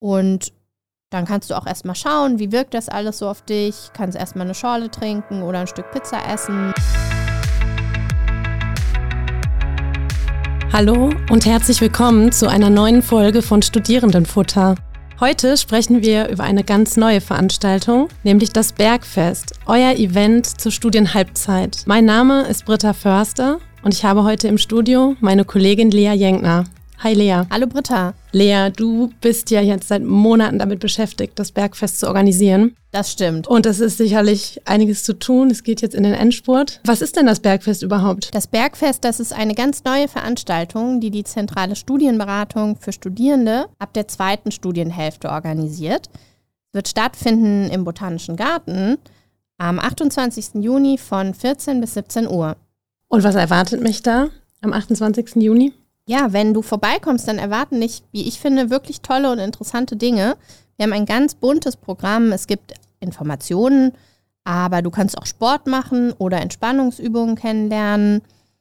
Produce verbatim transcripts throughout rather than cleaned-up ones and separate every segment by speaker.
Speaker 1: Und dann kannst du auch erstmal schauen, wie wirkt das alles so auf dich. Kannst erstmal eine Schorle trinken oder ein Stück Pizza essen.
Speaker 2: Hallo und herzlich willkommen zu einer neuen Folge von Studierendenfutter. Heute sprechen wir über eine ganz neue Veranstaltung, nämlich das Bergfest, euer Event zur Studienhalbzeit. Mein Name ist Britta Förster und ich habe heute im Studio meine Kollegin Lea Jenkner. Hi Lea.
Speaker 1: Hallo Britta.
Speaker 2: Lea, du bist ja jetzt seit Monaten damit beschäftigt, das Bergfest zu organisieren.
Speaker 1: Das stimmt.
Speaker 2: Und es ist sicherlich einiges zu tun. Es geht jetzt in den Endspurt. Was ist denn das Bergfest überhaupt?
Speaker 1: Das Bergfest, das ist eine ganz neue Veranstaltung, die die zentrale Studienberatung für Studierende ab der zweiten Studienhälfte organisiert. Es wird stattfinden im Botanischen Garten am achtundzwanzigsten Juni von vierzehn bis siebzehn Uhr.
Speaker 2: Und was erwartet mich da am achtundzwanzigsten Juni?
Speaker 1: Ja, wenn du vorbeikommst, dann erwarten dich, wie ich finde, wirklich tolle und interessante Dinge. Wir haben ein ganz buntes Programm. Es gibt Informationen, aber du kannst auch Sport machen oder Entspannungsübungen kennenlernen.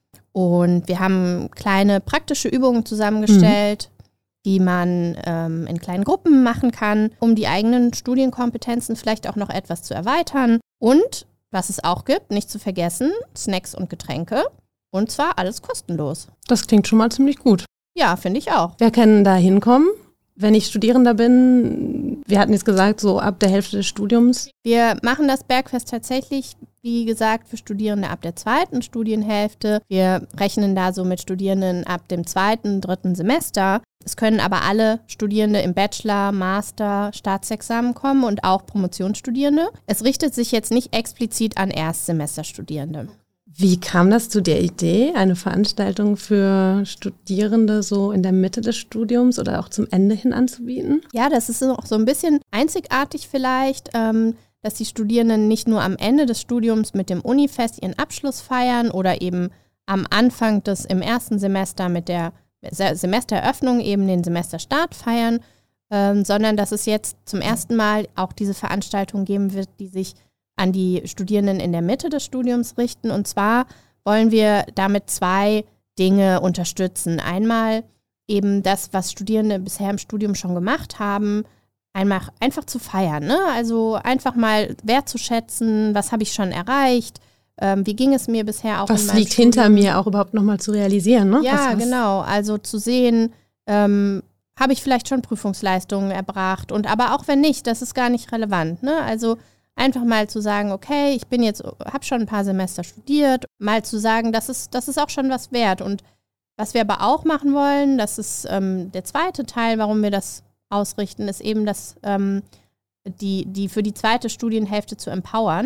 Speaker 1: Und wir haben kleine praktische Übungen zusammengestellt, mhm. die man ähm, in kleinen Gruppen machen kann, um die eigenen Studienkompetenzen vielleicht auch noch etwas zu erweitern. Und was es auch gibt, nicht zu vergessen, Snacks und Getränke. Und zwar alles kostenlos.
Speaker 2: Das klingt schon mal ziemlich gut.
Speaker 1: Ja, finde ich auch.
Speaker 2: Wer kann da hinkommen, wenn ich Studierender bin? Wir hatten jetzt gesagt, so ab der Hälfte des Studiums.
Speaker 1: Wir machen das Bergfest tatsächlich, wie gesagt, für Studierende ab der zweiten Studienhälfte. Wir rechnen da so mit Studierenden ab dem zweiten, dritten Semester. Es können aber alle Studierende im Bachelor, Master, Staatsexamen kommen und auch Promotionsstudierende. Es richtet sich jetzt nicht explizit an Erstsemesterstudierende.
Speaker 2: Wie kam das zu der Idee, eine Veranstaltung für Studierende so in der Mitte des Studiums oder auch zum Ende hin anzubieten?
Speaker 1: Ja, das ist auch so ein bisschen einzigartig vielleicht, ähm, dass die Studierenden nicht nur am Ende des Studiums mit dem Unifest ihren Abschluss feiern oder eben am Anfang des im ersten Semester mit der Semestereröffnung eben den Semesterstart feiern, ähm, sondern dass es jetzt zum ersten Mal auch diese Veranstaltung geben wird, die sich an die Studierenden in der Mitte des Studiums richten. Und zwar wollen wir damit zwei Dinge unterstützen. Einmal eben das, was Studierende bisher im Studium schon gemacht haben, einmal einfach zu feiern, ne? Also einfach mal wertzuschätzen, was habe ich schon erreicht, ähm, wie ging es mir bisher auch
Speaker 2: was
Speaker 1: in meinem
Speaker 2: liegt
Speaker 1: Studium.
Speaker 2: Hinter mir auch überhaupt nochmal zu realisieren, ne?
Speaker 1: Ja,
Speaker 2: was, was
Speaker 1: genau. Also zu sehen, ähm, habe ich vielleicht schon Prüfungsleistungen erbracht und aber auch wenn nicht, das ist gar nicht relevant, ne? Also einfach mal zu sagen, okay, ich bin jetzt, habe schon ein paar Semester studiert, mal zu sagen, das ist, das ist auch schon was wert. Und was wir aber auch machen wollen, das ist ähm, der zweite Teil, warum wir das ausrichten, ist eben, das, ähm, die, die für die zweite Studienhälfte zu empowern.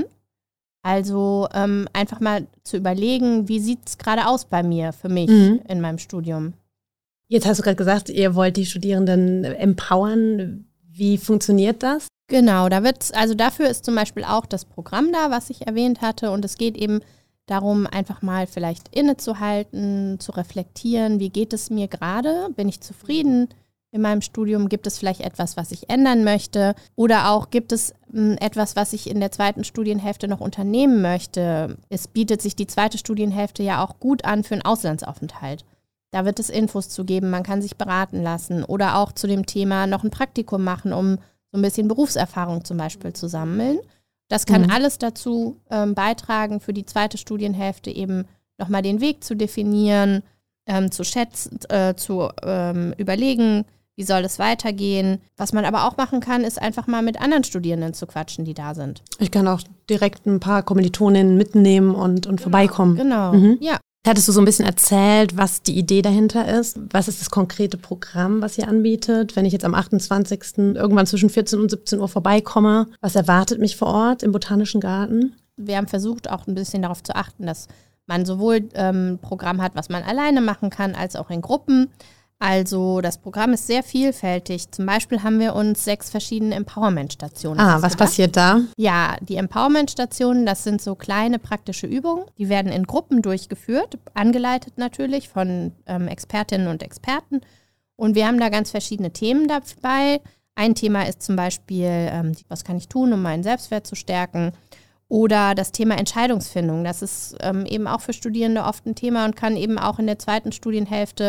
Speaker 1: Also ähm, einfach mal zu überlegen, wie sieht es gerade aus bei mir, für mich mhm. in meinem Studium.
Speaker 2: Jetzt hast du gerade gesagt, ihr wollt die Studierenden empowern. Wie funktioniert das?
Speaker 1: Genau, da wird's, also dafür ist zum Beispiel auch das Programm da, was ich erwähnt hatte. Und es geht eben darum, einfach mal vielleicht innezuhalten, zu reflektieren, wie geht es mir gerade? Bin ich zufrieden in meinem Studium? Gibt es vielleicht etwas, was ich ändern möchte? Oder auch gibt es mh, etwas, was ich in der zweiten Studienhälfte noch unternehmen möchte? Es bietet sich die zweite Studienhälfte ja auch gut an für einen Auslandsaufenthalt. Da wird es Infos zu geben, man kann sich beraten lassen oder auch zu dem Thema noch ein Praktikum machen, um so ein bisschen Berufserfahrung zum Beispiel zu sammeln. Das kann mhm. alles dazu ähm, beitragen, für die zweite Studienhälfte eben nochmal den Weg zu definieren, ähm, zu schätzen, äh, zu ähm, überlegen, wie soll es weitergehen. Was man aber auch machen kann, ist einfach mal mit anderen Studierenden zu quatschen, die da sind.
Speaker 2: Ich kann auch direkt ein paar Kommilitoninnen mitnehmen und, und
Speaker 1: genau,
Speaker 2: vorbeikommen.
Speaker 1: Genau,
Speaker 2: mhm.
Speaker 1: ja.
Speaker 2: Hattest du so ein bisschen erzählt, was die Idee dahinter ist? Was ist das konkrete Programm, was ihr anbietet? Wenn ich jetzt am achtundzwanzigsten irgendwann zwischen vierzehn und siebzehn Uhr vorbeikomme, was erwartet mich vor Ort im Botanischen Garten?
Speaker 1: Wir haben versucht, auch ein bisschen darauf zu achten, dass man sowohl ähm, ein Programm hat, was man alleine machen kann, als auch in Gruppen. Also das Programm ist sehr vielfältig. Zum Beispiel haben wir uns sechs verschiedene Empowerment-Stationen
Speaker 2: Ah, was passiert da?
Speaker 1: Ja, die Empowerment-Stationen, das sind so kleine praktische Übungen. Die werden in Gruppen durchgeführt, angeleitet natürlich von ähm, Expertinnen und Experten. Und wir haben da ganz verschiedene Themen dabei. Ein Thema ist zum Beispiel, ähm, was kann ich tun, um meinen Selbstwert zu stärken? Oder das Thema Entscheidungsfindung. Das ist ähm, eben auch für Studierende oft ein Thema und kann eben auch in der zweiten Studienhälfte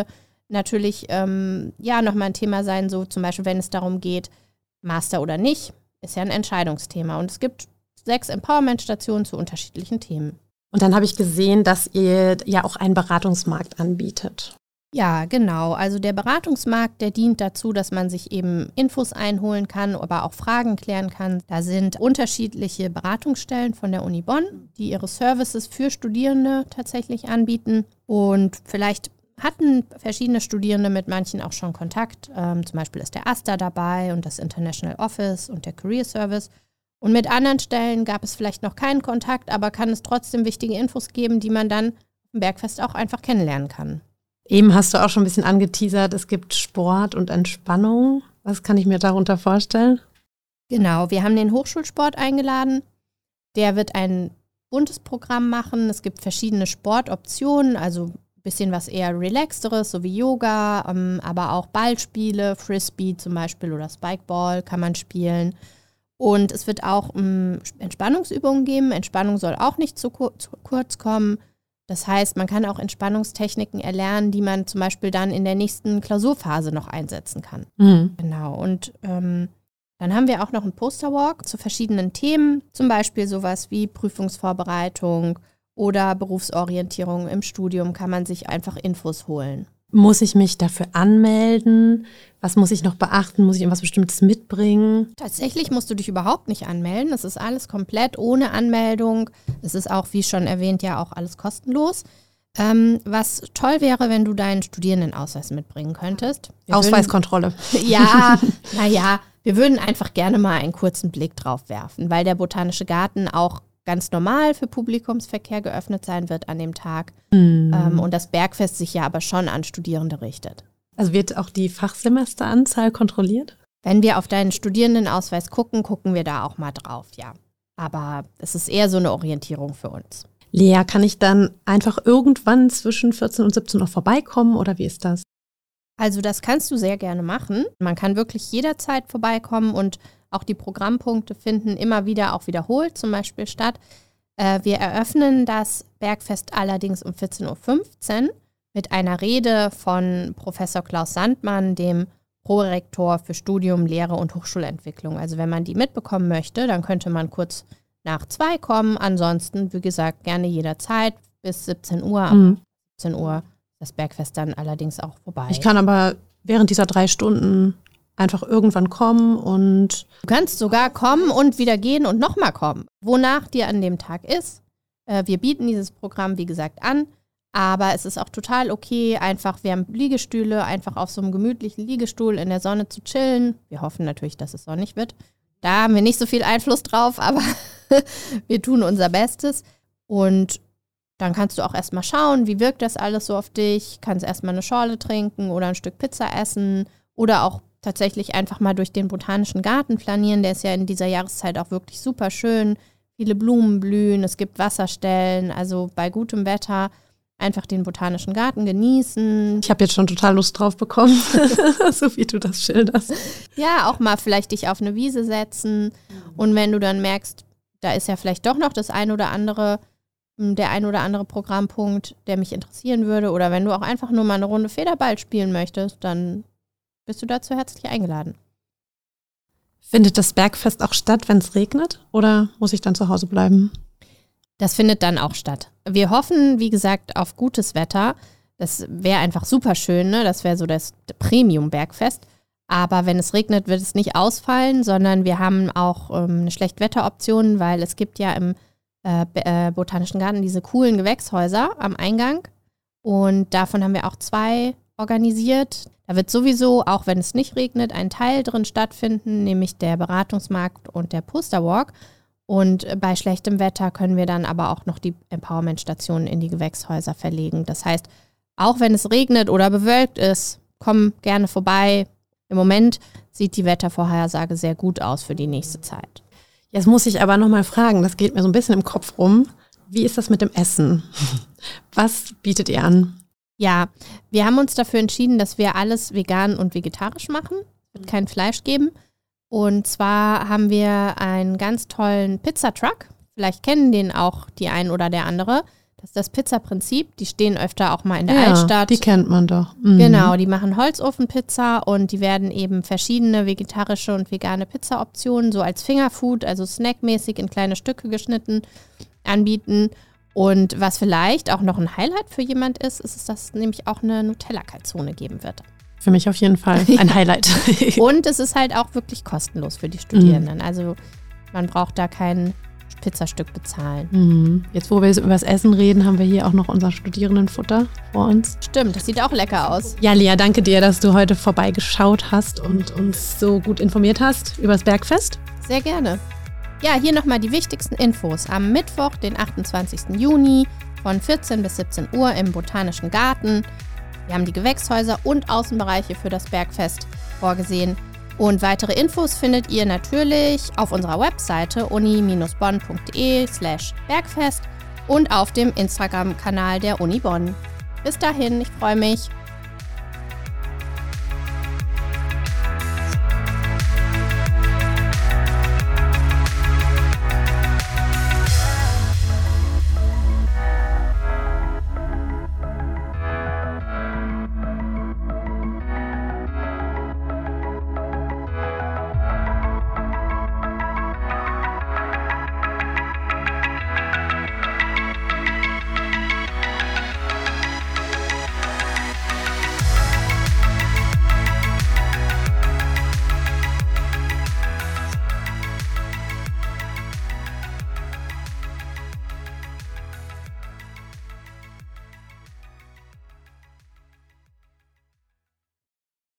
Speaker 1: natürlich ähm, ja nochmal ein Thema sein, so zum Beispiel, wenn es darum geht, Master oder nicht, ist ja ein Entscheidungsthema. Und es gibt sechs Empowerment-Stationen zu unterschiedlichen Themen.
Speaker 2: Und dann habe ich gesehen, dass ihr ja auch einen Beratungsmarkt anbietet.
Speaker 1: Ja, genau. Also der Beratungsmarkt, der dient dazu, dass man sich eben Infos einholen kann, aber auch Fragen klären kann. Da sind unterschiedliche Beratungsstellen von der Uni Bonn, die ihre Services für Studierende tatsächlich anbieten. Und vielleicht hatten verschiedene Studierende mit manchen auch schon Kontakt. Ähm, zum Beispiel ist der A S tA dabei und das International Office und der Career Service. Und mit anderen Stellen gab es vielleicht noch keinen Kontakt, aber kann es trotzdem wichtige Infos geben, die man dann im Bergfest auch einfach kennenlernen kann.
Speaker 2: Eben hast du auch schon ein bisschen angeteasert, es gibt Sport und Entspannung. Was kann ich mir darunter vorstellen?
Speaker 1: Genau, wir haben den Hochschulsport eingeladen. Der wird ein buntes Programm machen. Es gibt verschiedene Sportoptionen, also ein bisschen was eher relaxteres, so wie Yoga, ähm, aber auch Ballspiele, Frisbee zum Beispiel oder Spikeball kann man spielen. Und es wird auch um, Entspannungsübungen geben. Entspannung soll auch nicht zu, kur- zu kurz kommen. Das heißt, man kann auch Entspannungstechniken erlernen, die man zum Beispiel dann in der nächsten Klausurphase noch einsetzen kann. Mhm. Genau. Und ähm, dann haben wir auch noch einen Posterwalk zu verschiedenen Themen, zum Beispiel sowas wie Prüfungsvorbereitung oder Berufsorientierung im Studium, kann man sich einfach Infos holen.
Speaker 2: Muss ich mich dafür anmelden? Was muss ich noch beachten? Muss ich irgendwas Bestimmtes mitbringen?
Speaker 1: Tatsächlich musst du dich überhaupt nicht anmelden. Das ist alles komplett ohne Anmeldung. Es ist auch, wie schon erwähnt, ja auch alles kostenlos. Ähm, was toll wäre, wenn du deinen Studierendenausweis mitbringen könntest. Wir
Speaker 2: Ausweiskontrolle.
Speaker 1: Würden, ja, naja, wir würden einfach gerne mal einen kurzen Blick drauf werfen, weil der Botanische Garten auch ganz normal für Publikumsverkehr geöffnet sein wird an dem Tag. Mm. Ähm, und das Bergfest sich ja aber schon an Studierende richtet.
Speaker 2: Also wird auch die Fachsemesteranzahl kontrolliert?
Speaker 1: Wenn wir auf deinen Studierendenausweis gucken, gucken wir da auch mal drauf, ja. Aber es ist eher so eine Orientierung für uns.
Speaker 2: Lea, kann ich dann einfach irgendwann zwischen vierzehn und siebzehn Uhr vorbeikommen oder wie ist das?
Speaker 1: Also das kannst du sehr gerne machen. Man kann wirklich jederzeit vorbeikommen und auch die Programmpunkte finden immer wieder auch wiederholt zum Beispiel statt. Äh, wir eröffnen das Bergfest allerdings um vierzehn Uhr fünfzehn mit einer Rede von Professor Klaus Sandmann, dem Prorektor für Studium, Lehre und Hochschulentwicklung. Also wenn man die mitbekommen möchte, dann könnte man kurz nach zwei kommen. Ansonsten, wie gesagt, gerne jederzeit bis siebzehn Uhr. Mhm. siebzehn Uhr das Bergfest dann allerdings auch vorbei.
Speaker 2: Ich kann aber während dieser drei Stunden einfach irgendwann kommen und...
Speaker 1: Du kannst sogar kommen und wieder gehen und nochmal kommen, wonach dir an dem Tag ist. Äh, wir bieten dieses Programm, wie gesagt, an, aber es ist auch total okay, einfach, wir haben Liegestühle, einfach auf so einem gemütlichen Liegestuhl in der Sonne zu chillen. Wir hoffen natürlich, dass es sonnig wird. Da haben wir nicht so viel Einfluss drauf, aber wir tun unser Bestes. Und dann kannst du auch erstmal schauen, wie wirkt das alles so auf dich. Kannst erstmal eine Schorle trinken oder ein Stück Pizza essen oder auch tatsächlich einfach mal durch den Botanischen Garten flanieren. Der ist ja in dieser Jahreszeit auch wirklich super schön. Viele Blumen blühen, es gibt Wasserstellen. Also bei gutem Wetter einfach den Botanischen Garten genießen.
Speaker 2: Ich habe jetzt schon total Lust drauf bekommen, so wie du das schilderst.
Speaker 1: Ja, auch mal vielleicht dich auf eine Wiese setzen. Und wenn du dann merkst, da ist ja vielleicht doch noch das ein oder andere, der ein oder andere Programmpunkt, der mich interessieren würde. Oder wenn du auch einfach nur mal eine Runde Federball spielen möchtest, dann bist du dazu herzlich eingeladen.
Speaker 2: Findet das Bergfest auch statt, wenn es regnet? Oder muss ich dann zu Hause bleiben?
Speaker 1: Das findet dann auch statt. Wir hoffen, wie gesagt, auf gutes Wetter. Das wäre einfach super schön, ne? Das wäre so das Premium-Bergfest. Aber wenn es regnet, wird es nicht ausfallen, sondern wir haben auch ähm, eine Schlechtwetteroption, weil es gibt ja im äh, äh, Botanischen Garten diese coolen Gewächshäuser am Eingang. Und davon haben wir auch zwei organisiert. Da wird sowieso, auch wenn es nicht regnet, ein Teil drin stattfinden, nämlich der Beratungsmarkt und der Posterwalk. Und bei schlechtem Wetter können wir dann aber auch noch die Empowerment-Stationen in die Gewächshäuser verlegen. Das heißt, auch wenn es regnet oder bewölkt ist, komm gerne vorbei. Im Moment sieht die Wettervorhersage sehr gut aus für die nächste Zeit.
Speaker 2: Jetzt muss ich aber nochmal fragen, das geht mir so ein bisschen im Kopf rum. Wie ist das mit dem Essen? Was bietet ihr an?
Speaker 1: Ja, wir haben uns dafür entschieden, dass wir alles vegan und vegetarisch machen. Es wird kein Fleisch geben. Und zwar haben wir einen ganz tollen Pizzatruck. Vielleicht kennen den auch die ein oder der andere. Das ist das Pizzaprinzip. Die stehen öfter auch mal in der
Speaker 2: ja,
Speaker 1: Altstadt.
Speaker 2: Die kennt man doch. Mhm.
Speaker 1: Genau, die machen Holzofenpizza und die werden eben verschiedene vegetarische und vegane Pizzaoptionen so als Fingerfood, also snackmäßig in kleine Stücke geschnitten, anbieten. Und was vielleicht auch noch ein Highlight für jemand ist, ist, dass es nämlich auch eine Nutella-Calzone geben wird.
Speaker 2: Für mich auf jeden Fall ein Highlight.
Speaker 1: Und es ist halt auch wirklich kostenlos für die Studierenden. Also man braucht da kein Pizzastück bezahlen.
Speaker 2: Mhm. Jetzt, wo wir über das Essen reden, haben wir hier auch noch unser Studierendenfutter vor uns.
Speaker 1: Stimmt, das sieht auch lecker aus.
Speaker 2: Ja, Lea, danke dir, dass du heute vorbeigeschaut hast und uns so gut informiert hast über das Bergfest.
Speaker 1: Sehr gerne. Ja, hier nochmal die wichtigsten Infos. Am Mittwoch, den achtundzwanzigsten Juni von vierzehn bis siebzehn Uhr im Botanischen Garten. Wir haben die Gewächshäuser und Außenbereiche für das Bergfest vorgesehen. Und weitere Infos findet ihr natürlich auf unserer Webseite uni-bonn.de slash Bergfest und auf dem Instagram-Kanal der Uni Bonn. Bis dahin, ich freue mich.